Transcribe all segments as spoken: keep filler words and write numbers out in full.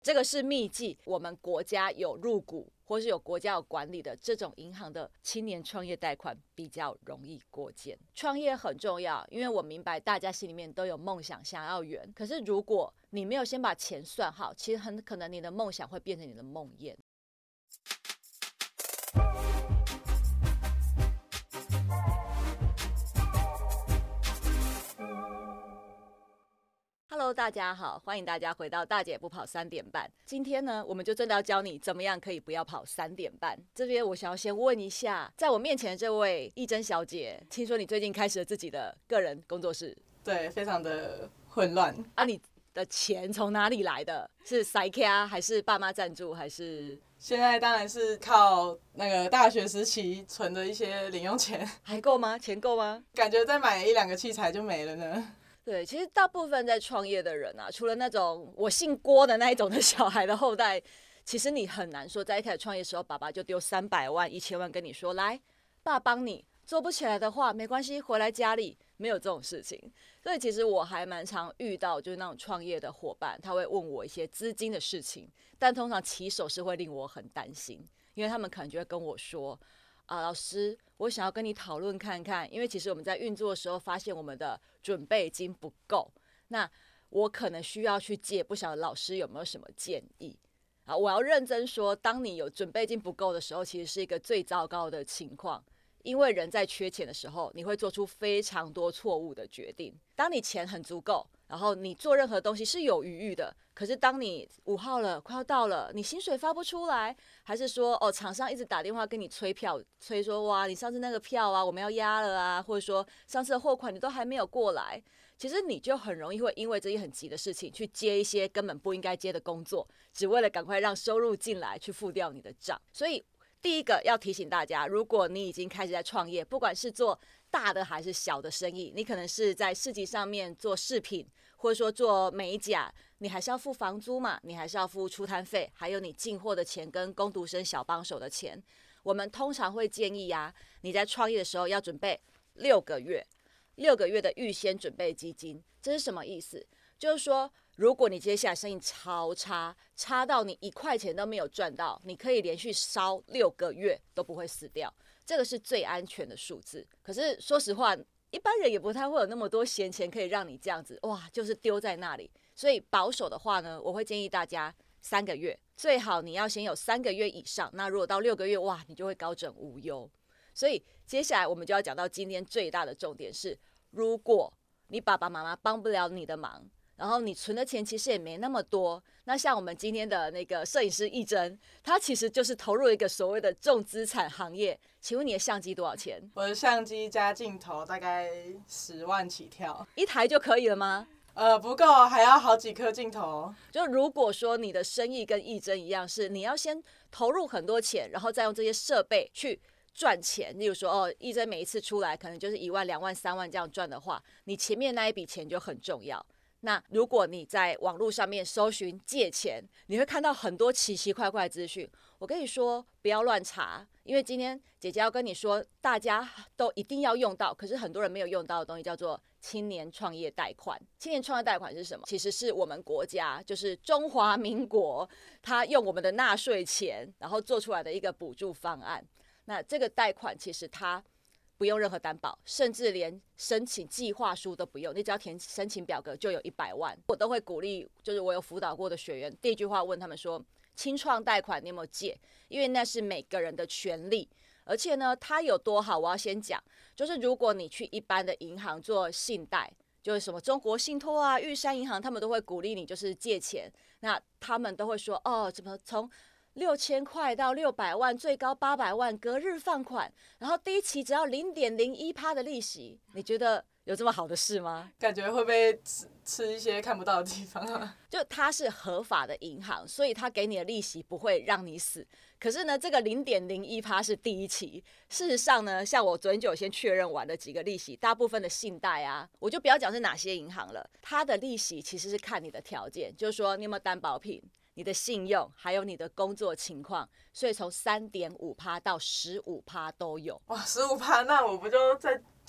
这个是秘籍，我们国家有入股或是有国家有管理的这种银行的青年创业贷款比较容易过件。创业很重要，因为我明白大家心里面都有梦想想要圆，可是如果你没有先把钱算好，其实很可能你的梦想会变成你的梦魇。Hello， 大家好，欢迎大家回到大姐不跑三点半。今天呢，我们就真的要教你怎么样可以不要跑三点半。这边我想要先问一下，在我面前的这位义珍小姐，听说你最近开始了自己的个人工作室， 对，非常的混乱啊，你的钱从哪里来的？是塞卡还是爸妈赞助还是？ 现在当然是靠那个大学时期存的一些零用钱， 还够吗？钱够吗？ 感觉再买一两个器材就没了呢。 对，其实大部分在创业的人啊，除了那种我姓郭的那一种的小孩的后代，其实你很难说在一开始创业的时候，爸爸就丢三百万、一千万跟你说，来，爸帮你，做不起来的话没关系，回来家里，没有这种事情。所以其实我还蛮常遇到就是那种创业的伙伴，他会问我一些资金的事情，但通常起手是会令我很担心，因为他们可能就会跟我说，啊，老师，我想要跟你讨论看看，因为其实我们在运作的时候发现我们的准备金不够，那我可能需要去借，不晓得老师有没有什么建议啊？我要认真说，当你有准备金不够的时候，其实是一个最糟糕的情况，因为人在缺钱的时候，你会做出非常多错误的决定。当你钱很足够，然后你做任何东西是有余裕的，可是当你五号了，快要到了，你薪水发不出来，还是说哦，厂商一直打电话跟你催票，催说哇，你上次那个票啊，我们要压了啊，或者说上次的货款你都还没有过来，其实你就很容易会因为这些很急的事情去接一些根本不应该接的工作，只为了赶快让收入进来去付掉你的账。所以第一个要提醒大家，如果你已经开始在创业，不管是做大的还是小的生意，你可能是在市集上面做饰品，或者说做美甲，你还是要付房租嘛，你还是要付出摊费，还有你进货的钱跟工读生小帮手的钱。我们通常会建议啊，你在创业的时候要准备六个月，六个月的预先准备基金。这是什么意思？就是说，如果你接下来生意超差，差到你一块钱都没有赚到，你可以连续烧六个月都不会死掉，这个是最安全的数字。可是说实话，一般人也不太会有那么多闲钱可以让你这样子，哇，就是丢在那里。所以保守的话呢，我会建议大家三个月，最好你要先有三个月以上。那如果到六个月，哇，你就会高枕无忧。所以接下来我们就要讲到今天最大的重点是，如果你爸爸妈妈帮不了你的忙，然后你存的钱其实也没那么多，那像我们今天的那个摄影师义珍，他其实就是投入一个所谓的重资产行业。请问你的相机多少钱？ 我的相机加镜头大概十万起跳， 一台就可以了吗？ 呃，不够，还要好几颗镜头。 就如果说你的生意跟义珍一样，是你要先投入很多钱，然后再用这些设备去赚钱。例如说，哦，义珍每一次出来可能就是一万、两万、三万这样赚的话，你前面那一笔钱就很重要。那如果你在网络上面搜寻借钱，你会看到很多奇奇怪怪的资讯。我跟你说，不要乱查，因为今天姐姐要跟你说，大家都一定要用到，可是很多人没有用到的东西叫做青年创业贷款。青年创业贷款是什么？其实是我们国家，就是中华民国，它用我们的纳税钱，然后做出来的一个补助方案。那这个贷款其实它不用任何担保，甚至连申请计划书都不用，你只要填申请表格就有一百万。我都会鼓励，就是我有辅导过的学员，第一句话问他们说，青创贷款你有没有借？因为那是每个人的权利，而且呢，它有多好，我要先讲，就是如果你去一般的银行做信贷，就是什么中国信托啊、玉山银行，他们都会鼓励你就是借钱，那他们都会说，哦，怎么从六千块到六百万，最高八百万，隔日放款，然后第一期只要零点零一趴的利息，你觉得有这么好的事吗？ 感觉会被吃吃一些看不到的地方啊。 就它是合法的银行，所以它给你的利息不会让你死。可是呢，这个零点零一趴是第一期。事实上呢，像我昨天就有先确认完了几个利息，大部分的信贷啊，我就不要讲是哪些银行了，它的利息其实是看你的条件，就是说你有没有担保品。你的信用还有你的工作情况，所以从三点五趴到十五趴都有。 哇，十五趴，那我不就再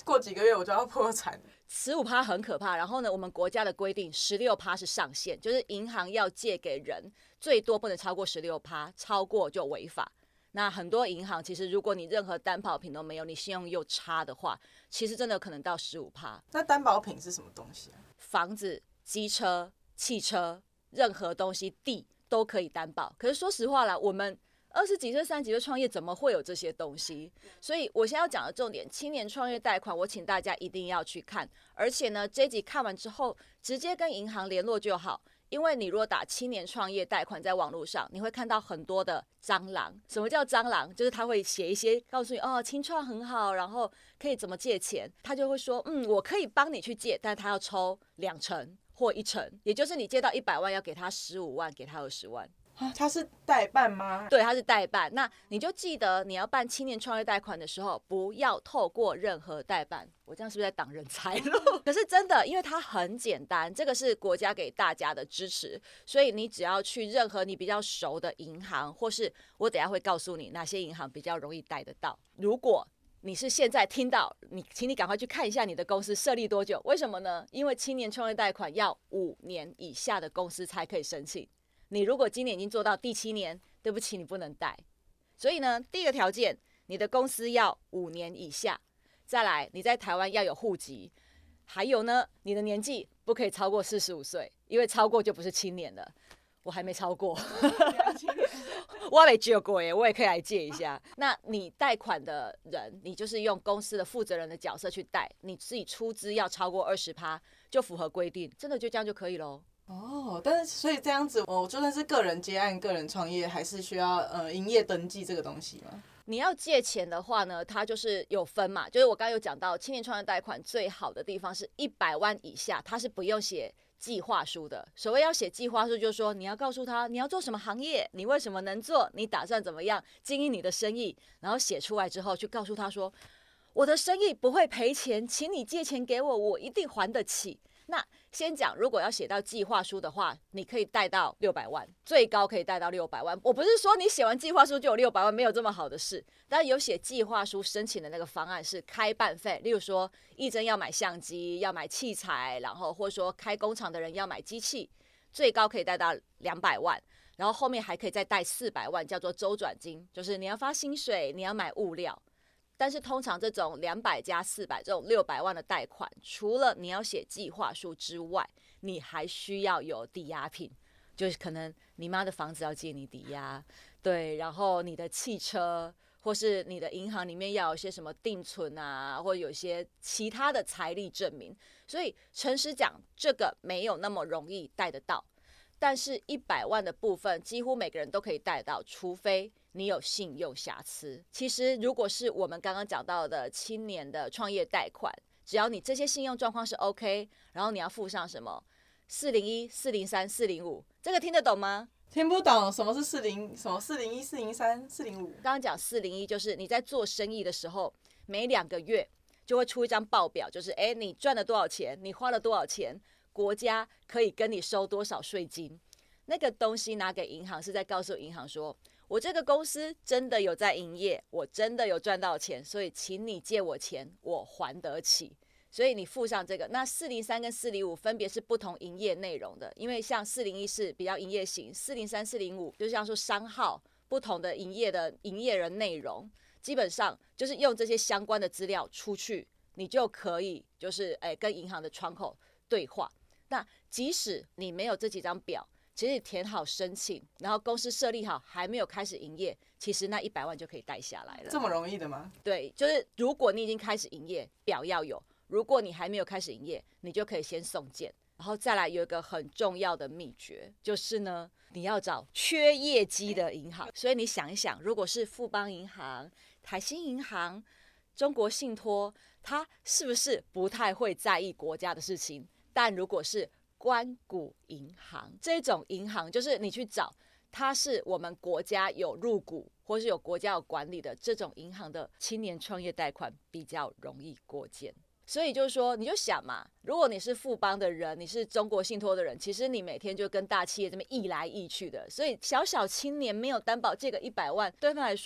过几个月我就要破产。 十五趴很可怕。然后呢，我们国家的规定十六趴是上限，就是银行要借给人最多不能超过十六趴，超过就违法。那很多银行其实，如果你任何担保品都没有，你信用又差的话，其实真的可能到十五趴。 那担保品是什么东西啊？ 房子、机车、汽车，任何东西、地都可以担保。可是说实话啦，我们二十几岁、三十几岁创业，怎么会有这些东西？所以我现在要讲的重点，青年创业贷款，我请大家一定要去看。而且呢，这集看完之后，直接跟银行联络就好。因为你如果打青年创业贷款在网络上，你会看到很多的蟑螂。什么叫蟑螂？就是他会写一些告诉你哦，青创很好，然后可以怎么借钱，他就会说嗯，我可以帮你去借，但他要抽两成或一成，也就是你借到一百万要给他十五万，给他二十万。 啊，他是代办吗？ 对，他是代办。那你就记得你要办青年创业贷款的时候，不要透过任何代办。我这样是不是在挡人财路？可是真的，因为它很简单，这个是国家给大家的支持，所以你只要去任何你比较熟的银行，或是我等一下会告诉你哪些银行比较容易贷得到。如果你是现在听到，你请你赶快去看一下你的公司设立多久？为什么呢？因为青年创业贷款要五年以下的公司才可以申请。你如果今年已经做到第七年，对不起，你不能贷。所以呢，第一个条件，你的公司要五年以下，再来你在台湾要有户籍，还有呢，你的年纪不可以超过四十五岁，因为超过就不是青年了。我还没超过，我还没借过耶，我也可以来借一下。那你贷款的人，你就是用公司的负责人的角色去贷，你自己出资要超过二十趴，就符合规定，真的就这样就可以咯。 哦，但是所以这样子，我就算是个人接案、个人创业，还是需要呃营业登记这个东西吗？ 你要借钱的话呢，它就是有分嘛，就是我刚刚有讲到，青年创业贷款最好的地方是一百万以下，它是不用写计划书的。所谓要写计划书，就是说你要告诉他你要做什么行业，你为什么能做，你打算怎么样经营你的生意，然后写出来之后，去告诉他说，我的生意不会赔钱，请你借钱给我，我一定还得起。那先讲，如果要写到计划书的话，你可以贷到六百万，最高可以贷到六百万。我不是说你写完计划书就有六百万，没有这么好的事。但有写计划书申请的那个方案是开办费，例如说义珍要买相机、要买器材，然后或者说开工厂的人要买机器，最高可以贷到两百万。然后后面还可以再贷四百万，叫做周转金，就是你要发薪水，你要买物料。但是通常这种两百加四百这种六百万的贷款，除了你要写计划书之外，你还需要有抵押品，就是可能你妈的房子要借你抵押，对，然后你的汽车或是你的银行里面要有一些什么定存啊，或有一些其他的财力证明。所以诚实讲，这个没有那么容易贷得到。但是一百万的部分，几乎每个人都可以贷到，除非你有信用瑕疵。其实如果是我们刚刚讲到的青年的创业贷款，只要你这些信用状况是 OK， 然后你要附上什么四零一、四零三、四零五，这个听得懂吗？ 听不懂什么是四零什么四零一、四零三、四零五。 刚刚讲四零一就是你在做生意的时候，每两个月就会出一张报表，就是哎，你赚了多少钱，你花了多少钱，国家可以跟你收多少税金。那个东西拿给银行是在告诉银行说，我这个公司真的有在营业，我真的有赚到钱，所以请你借我钱，我还得起。所以你附上这个。那四零三跟四零五分别是不同营业内容的，因为像四零一是比较营业型，四零三、四零五就像说商号不同的营业的营业人内容，基本上就是用这些相关的资料出去，你就可以就是诶跟银行的窗口对话。那即使你没有这几张表，其实你填好申请，然后公司设立好，还没有开始营业，其实那一百万就可以贷下来了。 这么容易的吗？ 对，就是如果你已经开始营业，表要有；如果你还没有开始营业，你就可以先送件。然后再来有一个很重要的秘诀，就是呢，你要找缺业绩的银行。所以你想一想，如果是富邦银行、台新银行、中国信托，它是不是不太会在意国家的事情？但如果是官股银行这种银行，就是你去找它是我们国家有入股或是有国家有管理的这种银行的青年创业贷款比较容易过件。所以就是说，你就想嘛，如果你是富邦的人，你是中国信托的人，其实你每天就跟大企业这边易来易去的，所以小小青年没有担保借个一百万，对他来说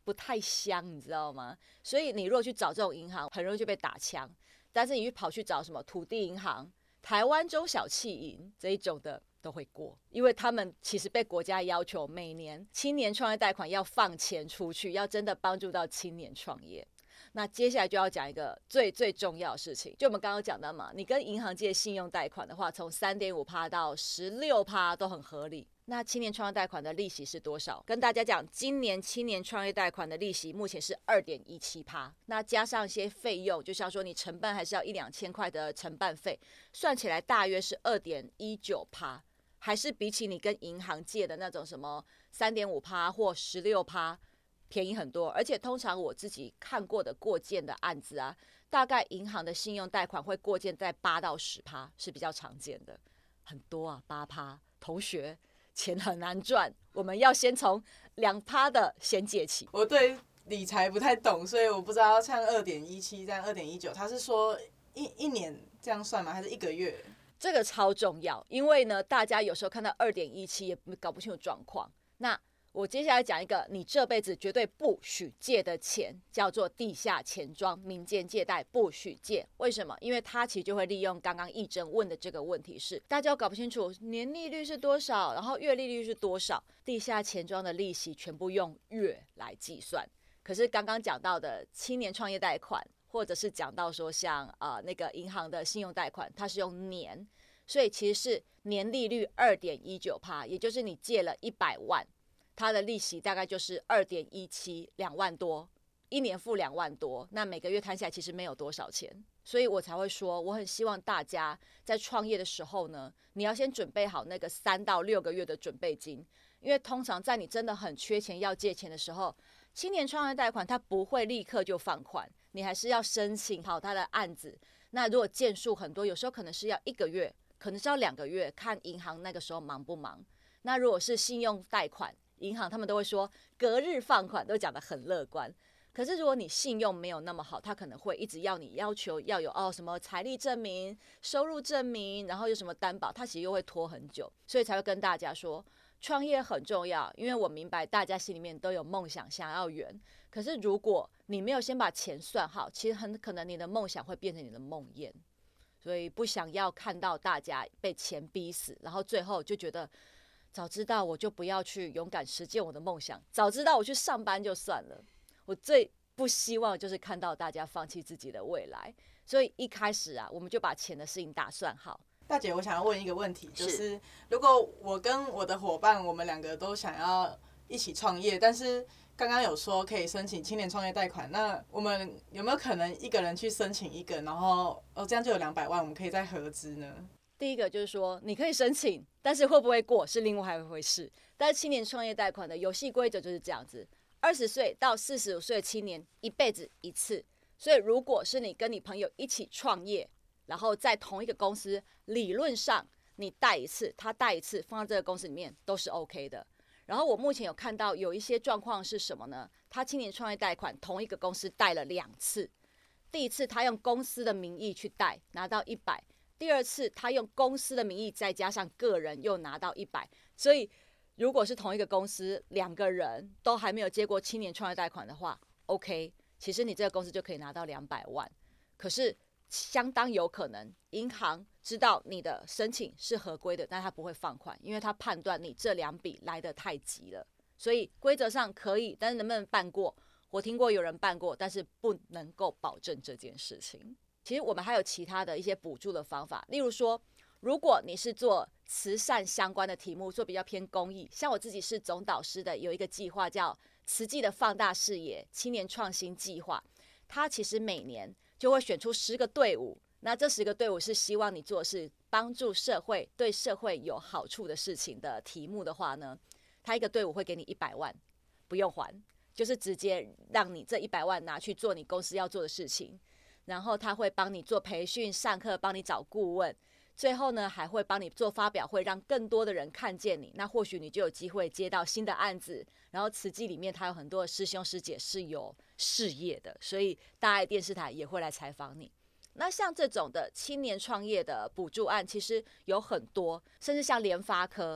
不太香，你知道吗？所以你如果去找这种银行，很容易就被打枪。但是你去跑去找什么土地银行、台湾中小企银这一种的都会过，因为他们其实被国家要求每年青年创业贷款要放钱出去，要真的帮助到青年创业。那接下来就要讲一个最最重要的事情，就我们刚刚讲的嘛，你跟银行借信用贷款的话，从 三点五趴 到 十六趴 都很合理。那青年创业贷款的利息是多少？跟大家讲，今年青年创业贷款的利息目前是 二点一七趴， 那加上一些费用，就像说你承办还是要一两千块的承办费，算起来大约是 二点一九趴， 还是比起你跟银行借的那种什么 三点五趴 或 十六趴便宜很多。而且通常我自己看过的过件的案子啊，大概银行的信用贷款会过件在八到十趴是比较常见的，很多啊，八趴。同学，钱很难赚，我们要先从两趴的先借起。 我对理财不太懂，所以我不知道像二点一七这样二点一九，他是说一一年这样算吗？还是一个月？ 这个超重要，因为呢，大家有时候看到二点一七也搞不清楚状况。那我接下来讲一个你这辈子绝对不许借的钱，叫做地下钱庄、民间借贷，不许借。为什么？因为它其实就会利用刚刚义珍问的这个问题是，大家搞不清楚年利率是多少，然后月利率是多少，地下钱庄的利息全部用月来计算。可是刚刚讲到的青年创业贷款，或者是讲到说像呃那个银行的信用贷款，它是用年，所以其实是年利率 二点一九趴， 也就是你借了一百万，它的利息大概就是 二点一七， 两万多，一年付两万多，那每个月摊下来其实没有多少钱。所以我才会说，我很希望大家在创业的时候呢，你要先准备好那个三到六个月的准备金，因为通常在你真的很缺钱要借钱的时候，青年创业贷款它不会立刻就放款，你还是要申请好它的案子。那如果件数很多，有时候可能是要一个月，可能是要两个月，看银行那个时候忙不忙。那如果是信用贷款，银行他们都会说隔日放款，都讲得很乐观。可是如果你信用没有那么好，他可能会一直要你要求要有哦什么财力证明、收入证明，然后有什么担保，他其实又会拖很久。所以才会跟大家说，创业很重要，因为我明白大家心里面都有梦想，想要圆。可是如果你没有先把钱算好，其实很可能你的梦想会变成你的梦魇。所以不想要看到大家被钱逼死，然后最后就觉得早知道我就不要去勇敢实践我的梦想，早知道我去上班就算了。我最不希望就是看到大家放弃自己的未来。所以一开始啊，我们就把钱的事情打算好。 大姐，我想要问一个问题，就是如果我跟我的伙伴，我们两个都想要一起创业，但是刚刚有说可以申请青年创业贷款，那我们有没有可能一个人去申请一个，然后哦这样就有两百万，我们可以再合资呢？ 第一个就是说，你可以申请，但是会不会过是另外一回事。但是青年创业贷款的游戏规则就是这样子：二十岁到四十五岁的青年一辈子一次。所以如果是你跟你朋友一起创业，然后在同一个公司，理论上你贷一次，他贷一次，放到这个公司里面都是 OK 的。然后我目前有看到有一些状况是什么呢？他青年创业贷款同一个公司贷了两次，第一次他用公司的名义去贷，拿到一百。第二次他用公司的名义再加上个人又拿到一百，所以如果是同一个公司两个人都还没有接过青年创业贷款的话 OK， 其实你这个公司就可以拿到两百万。可是相当有可能银行知道你的申请是合规的，但他不会放款，因为他判断你这两笔来得太急了。所以规则上可以，但是能不能办过，我听过有人办过，但是不能够保证这件事情。其实我们还有其他的一些补助的方法，例如说，如果你是做慈善相关的题目，做比较偏公益，像我自己是总导师的，有一个计划叫慈济的放大视野青年创新计划，它其实每年就会选出十个队伍，那这十个队伍是希望你做的是帮助社会、对社会有好处的事情的题目的话呢，它一个队伍会给你一百万，不用还，就是直接让你这一百万拿去做你公司要做的事情。然后他会帮你做培训、上课，帮你找顾问，最后呢还会帮你做发表会，让更多的人看见你。那或许你就有机会接到新的案子。然后慈济里面他有很多的师兄师姐是有事业的，所以大爱电视台也会来采访你。那像这种的青年创业的补助案其实有很多，甚至像联发科，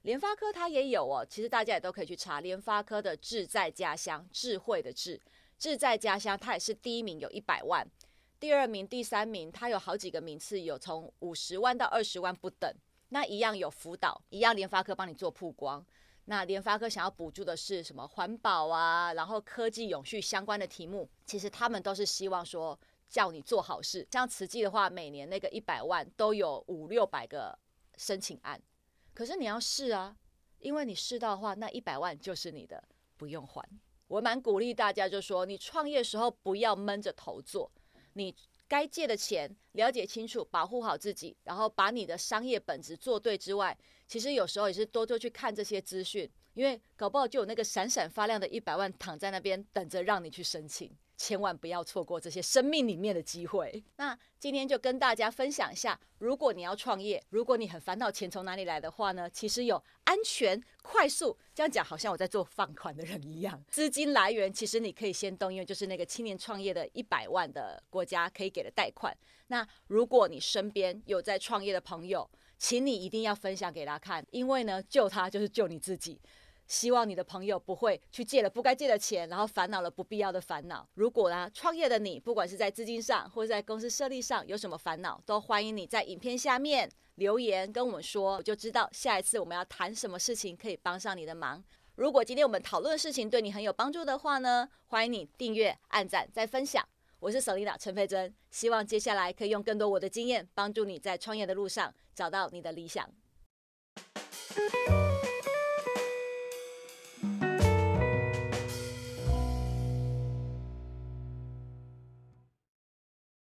联发科它也有哦，其实大家也都可以去查联发科的志在家乡，智慧的智，志在家乡，它也是第一名，有一百万，第二名、第三名，它有好几个名次，有从五十万到二十万不等。那一样有辅导，一样联发科帮你做曝光。那联发科想要补助的是什么环保啊，然后科技永续相关的题目，其实他们都是希望说叫你做好事。像慈济的话，每年那个一百万都有五六百个申请案，可是你要试啊，因为你试到的话，那一百万就是你的，不用还。我蛮鼓励大家，就说你创业的时候不要闷着头做，你该借的钱了解清楚，保护好自己，然后把你的商业本质做对之外，其实有时候也是多多去看这些资讯，因为搞不好就有那个闪闪发亮的一百万躺在那边等着让你去申请。千万不要错过这些生命里面的机会。那今天就跟大家分享一下，如果你要创业，如果你很烦恼钱从哪里来的话呢，其实有安全、快速，这样讲好像我在做放款的人一样。资金来源其实你可以先动用，就是那个青年创业的一百万的国家可以给的贷款。那如果你身边有在创业的朋友，请你一定要分享给他看，因为呢，救他就是救你自己。希望你的朋友不会去借了不该借的钱，然后烦恼了不必要的烦恼。如果呢，创业的你，不管是在资金上或者在公司设立上有什么烦恼，都欢迎你在影片下面留言跟我们说，我就知道下一次我们要谈什么事情可以帮上你的忙。如果今天我们讨论的事情对你很有帮助的话呢，欢迎你订阅、按赞、再分享。我是 Selina 陈佩珍，希望接下来可以用更多我的经验，帮助你在创业的路上找到你的理想。